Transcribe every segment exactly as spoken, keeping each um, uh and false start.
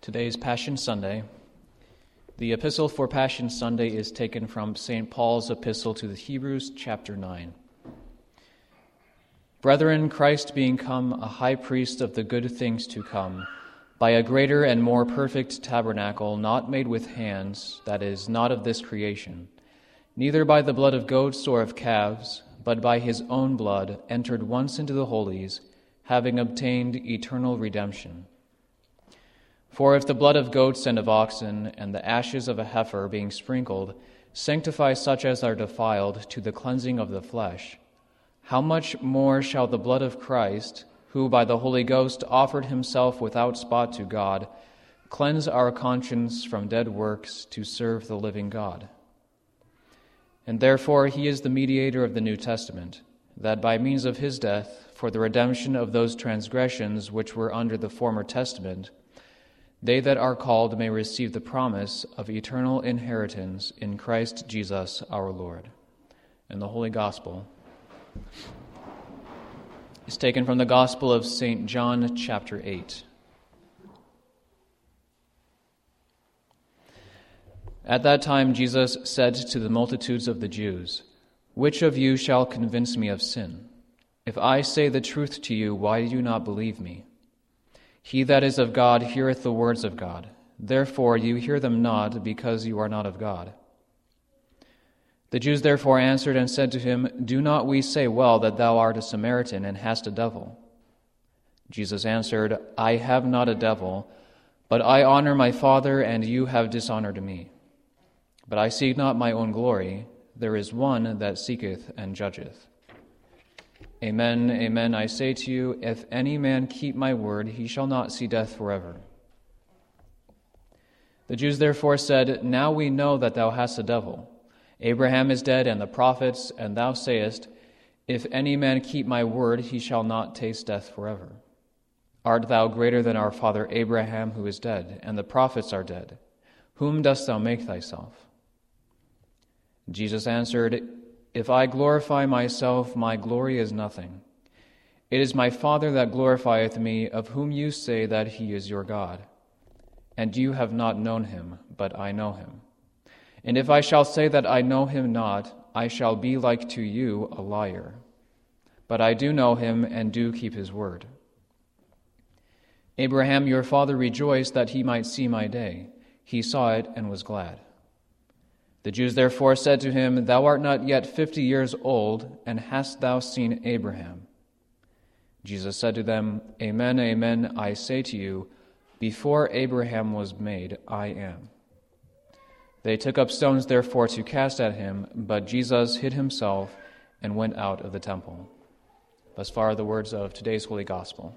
Today is Passion Sunday. The epistle for Passion Sunday is taken from Saint Paul's epistle to the Hebrews, chapter nine. Brethren, Christ being come a high priest of the good things to come, by a greater and more perfect tabernacle, not made with hands, that is, not of this creation, neither by the blood of goats or of calves, but by his own blood, entered once into the holies, having obtained eternal redemption. For if the blood of goats and of oxen and the ashes of a heifer being sprinkled sanctify such as are defiled to the cleansing of the flesh, how much more shall the blood of Christ, who by the Holy Ghost offered himself without spot to God, cleanse our conscience from dead works to serve the living God? And therefore he is the mediator of the New Testament, that by means of his death, for the redemption of those transgressions which were under the former testament, they that are called may receive the promise of eternal inheritance in Christ Jesus our Lord. And the Holy Gospel is taken from the Gospel of Saint John, chapter eight. At that time Jesus said to the multitudes of the Jews, "Which of you shall convince me of sin? If I say the truth to you, why do you not believe me? He that is of God heareth the words of God. Therefore you hear them not, because you are not of God." The Jews therefore answered and said to him, "Do not we say well that thou art a Samaritan and hast a devil?" Jesus answered, "I have not a devil, but I honor my Father, and you have dishonored me. But I seek not my own glory. There is one that seeketh and judgeth. Amen, amen, I say to you, if any man keep my word, he shall not see death forever." The Jews therefore said, "Now we know that thou hast a devil. Abraham is dead, and the prophets, and thou sayest, if any man keep my word, he shall not taste death forever. Art thou greater than our father Abraham, who is dead, and the prophets are dead? Whom dost thou make thyself?" Jesus answered, "If I glorify myself, my glory is nothing. It is my Father that glorifieth me, of whom you say that he is your God. And you have not known him, but I know him. And if I shall say that I know him not, I shall be like to you, a liar. But I do know him and do keep his word. Abraham your father rejoiced that he might see my day. He saw it and was glad." The Jews therefore said to him, "Thou art not yet fifty years old, and hast thou seen Abraham?" Jesus said to them, "Amen, amen, I say to you, before Abraham was made, I am." They took up stones therefore to cast at him, but Jesus hid himself and went out of the temple. Thus far the words of today's Holy Gospel.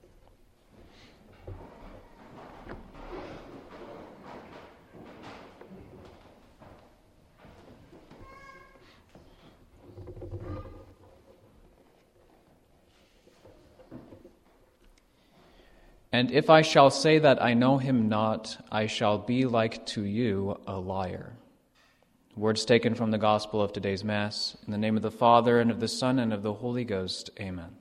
And if I shall say that I know him not, I shall be like to you, a liar. Words taken from the Gospel of today's Mass. In the name of the Father, and of the Son, and of the Holy Ghost. Amen.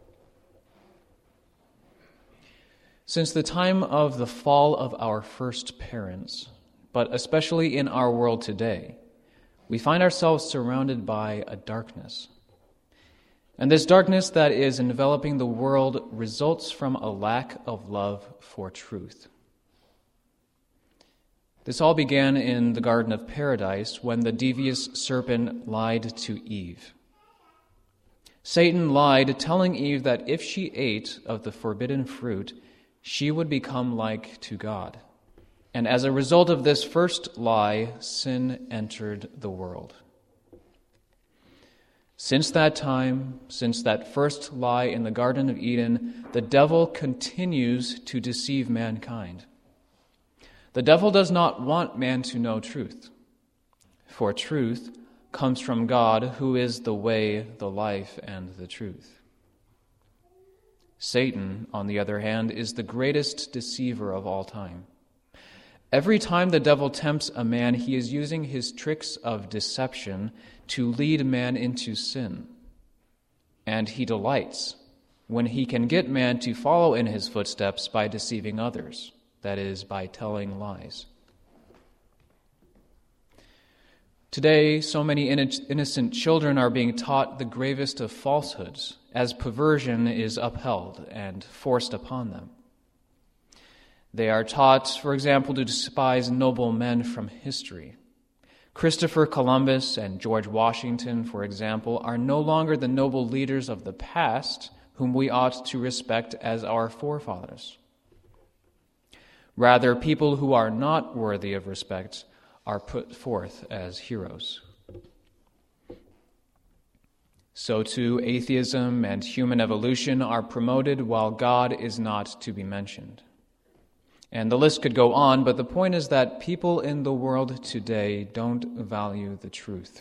Since the time of the fall of our first parents, but especially in our world today, we find ourselves surrounded by a darkness. And this darkness that is enveloping the world results from a lack of love for truth. This all began in the Garden of Paradise when the devious serpent lied to Eve. Satan lied, telling Eve that if she ate of the forbidden fruit, she would become like to God. And as a result of this first lie, sin entered the world. Since that time, since that first lie in the Garden of Eden, the devil continues to deceive mankind. The devil does not want man to know truth, for truth comes from God, who is the way, the life, and the truth. Satan, on the other hand, is the greatest deceiver of all time. Every time the devil tempts a man, he is using his tricks of deception to lead man into sin. And he delights when he can get man to follow in his footsteps by deceiving others, that is, by telling lies. Today, so many innocent children are being taught the gravest of falsehoods, as perversion is upheld and forced upon them. They are taught, for example, to despise noble men from history. Christopher Columbus and George Washington, for example, are no longer the noble leaders of the past whom we ought to respect as our forefathers. Rather, people who are not worthy of respect are put forth as heroes. So too, atheism and human evolution are promoted while God is not to be mentioned. And the list could go on, but the point is that people in the world today don't value the truth.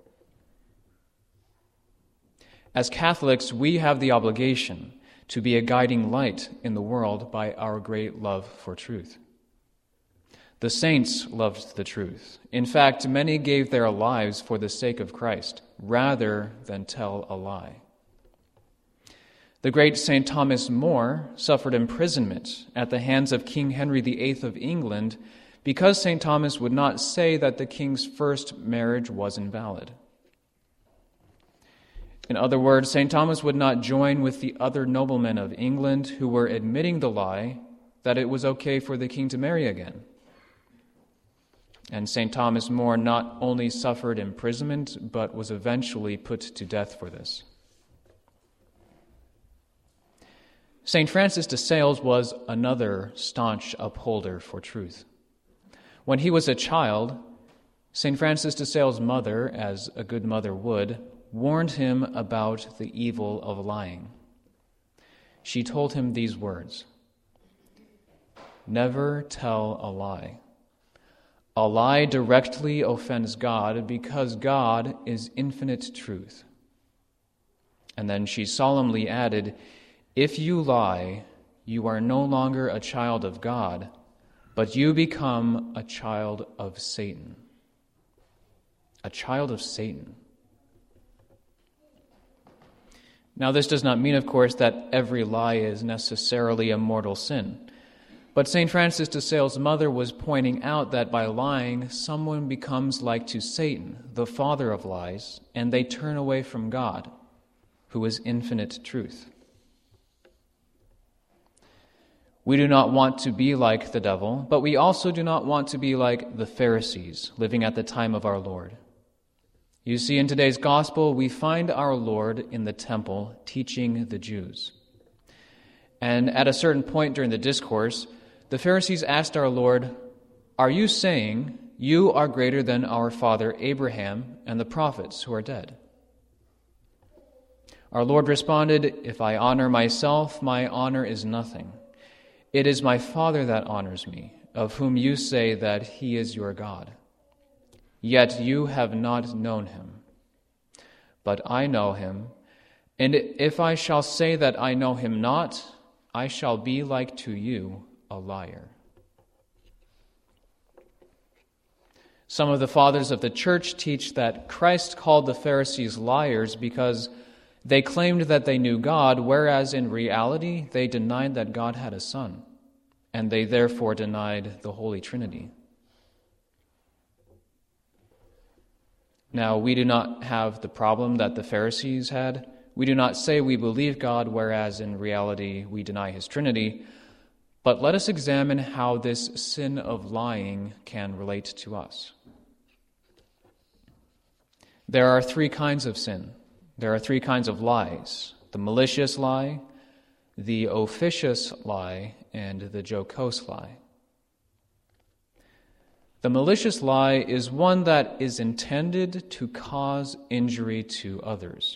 As Catholics, we have the obligation to be a guiding light in the world by our great love for truth. The saints loved the truth. In fact, many gave their lives for the sake of Christ, rather than tell a lie. The great Saint Thomas More suffered imprisonment at the hands of King Henry the Eighth of England because Saint Thomas would not say that the king's first marriage was invalid. In other words, Saint Thomas would not join with the other noblemen of England who were admitting the lie that it was okay for the king to marry again. And Saint Thomas More not only suffered imprisonment, but was eventually put to death for this. Saint Francis de Sales was another staunch upholder for truth. When he was a child, Saint Francis de Sales' mother, as a good mother would, warned him about the evil of lying. She told him these words, "Never tell a lie. A lie directly offends God because God is infinite truth." And then she solemnly added, "If you lie, you are no longer a child of God, but you become a child of Satan." A child of Satan. Now, this does not mean, of course, that every lie is necessarily a mortal sin. But Saint Francis de Sales' mother was pointing out that by lying, someone becomes like to Satan, the father of lies, and they turn away from God, who is infinite truth. We do not want to be like the devil, but we also do not want to be like the Pharisees living at the time of our Lord. You see, in today's gospel, we find our Lord in the temple teaching the Jews. And at a certain point during the discourse, the Pharisees asked our Lord, "Are you saying you are greater than our father Abraham and the prophets who are dead?" Our Lord responded, "If I honor myself, my honor is nothing. It is my Father that honors me, of whom you say that he is your God. Yet you have not known him. But I know him, and if I shall say that I know him not, I shall be like to you, a liar." Some of the fathers of the church teach that Christ called the Pharisees liars because they claimed that they knew God, whereas in reality they denied that God had a son, and they therefore denied the Holy Trinity. Now, we do not have the problem that the Pharisees had. We do not say we believe God, whereas in reality we deny his Trinity. But let us examine how this sin of lying can relate to us. There are three kinds of sin. There are three kinds of lies: the malicious lie, the officious lie, and the jocose lie. The malicious lie is one that is intended to cause injury to others.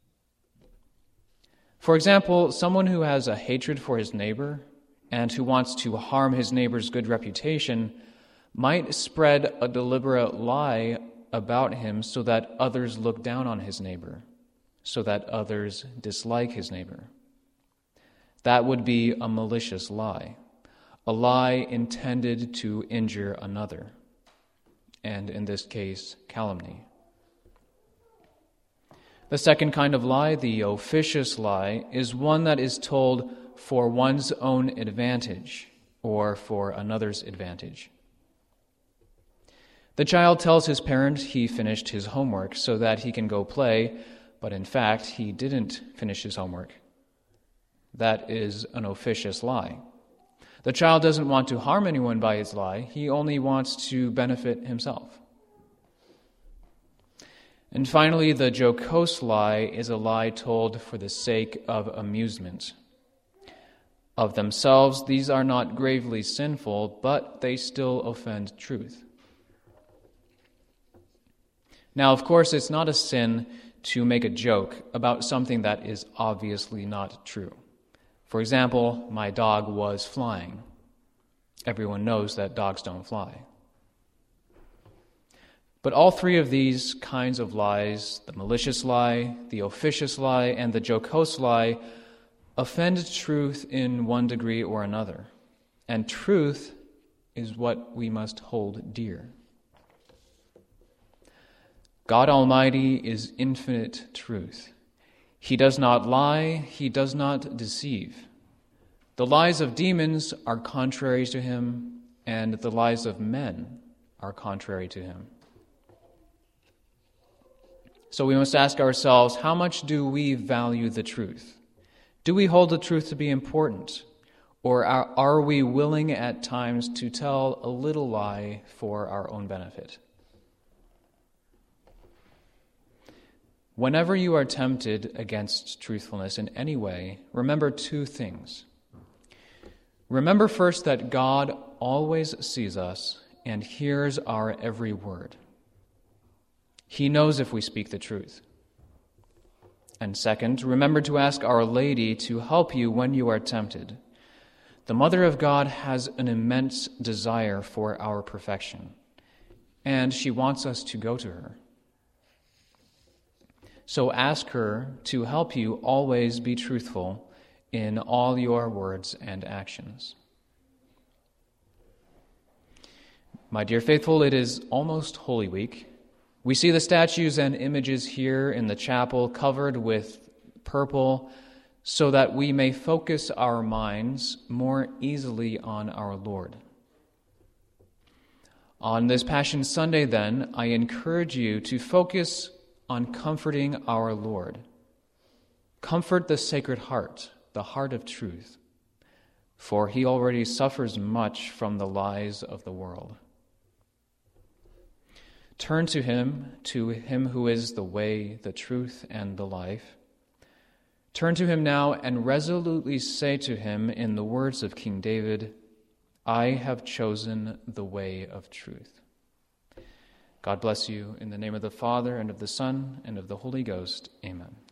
For example, someone who has a hatred for his neighbor and who wants to harm his neighbor's good reputation might spread a deliberate lie about him so that others look down on his neighbor, so that others dislike his neighbor. That would be a malicious lie, a lie intended to injure another, and in this case, calumny. The second kind of lie, the officious lie, is one that is told for one's own advantage or for another's advantage. The child tells his parent he finished his homework so that he can go play, but in fact, he didn't finish his homework. That is an officious lie. The child doesn't want to harm anyone by his lie. He only wants to benefit himself. And finally, the jocose lie is a lie told for the sake of amusement. Of themselves, these are not gravely sinful, but they still offend truth. Now, of course, it's not a sin to make a joke about something that is obviously not true. For example, my dog was flying. Everyone knows that dogs don't fly. But all three of these kinds of lies, the malicious lie, the officious lie, and the jocose lie, offend truth in one degree or another. And truth is what we must hold dear. God Almighty is infinite truth. He does not lie, he does not deceive. The lies of demons are contrary to him, and the lies of men are contrary to him. So we must ask ourselves, how much do we value the truth? Do we hold the truth to be important? Or are, are we willing at times to tell a little lie for our own benefit? Whenever you are tempted against truthfulness in any way, remember two things. Remember first that God always sees us and hears our every word. He knows if we speak the truth. And second, remember to ask Our Lady to help you when you are tempted. The Mother of God has an immense desire for our perfection, and she wants us to go to her. So ask her to help you always be truthful in all your words and actions. My dear faithful, it is almost Holy Week. We see the statues and images here in the chapel covered with purple so that we may focus our minds more easily on our Lord. On this Passion Sunday, then, I encourage you to focus on comforting our Lord. Comfort the Sacred Heart, the heart of truth, for he already suffers much from the lies of the world. Turn to him, to him who is the way, the truth, and the life. Turn to him now and resolutely say to him in the words of King David, I have chosen the way of truth. God bless you in the name of the Father, and of the Son, and of the Holy Ghost. Amen.